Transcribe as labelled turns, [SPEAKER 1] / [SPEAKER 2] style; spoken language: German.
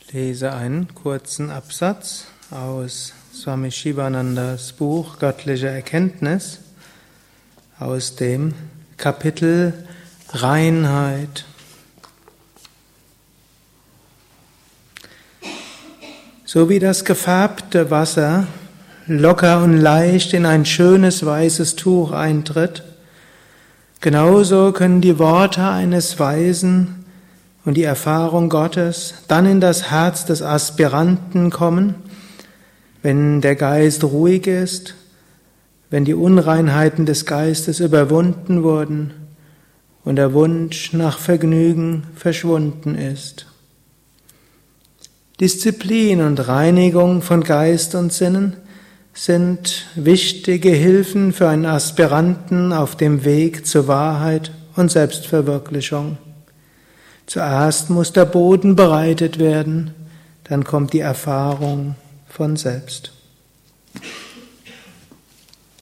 [SPEAKER 1] Lese einen kurzen Absatz aus Swami Shivanandas Buch Göttliche Erkenntnis aus dem Kapitel Reinheit. So wie das gefärbte Wasser locker und leicht in ein schönes weißes Tuch eintritt, genauso können die Worte eines Weisen und die Erfahrung Gottes dann in das Herz des Aspiranten kommen, wenn der Geist ruhig ist, wenn die Unreinheiten des Geistes überwunden wurden und der Wunsch nach Vergnügen verschwunden ist. Disziplin und Reinigung von Geist und Sinnen sind wichtige Hilfen für einen Aspiranten auf dem Weg zur Wahrheit und Selbstverwirklichung. Zuerst muss der Boden bereitet werden, dann kommt die Erfahrung von selbst.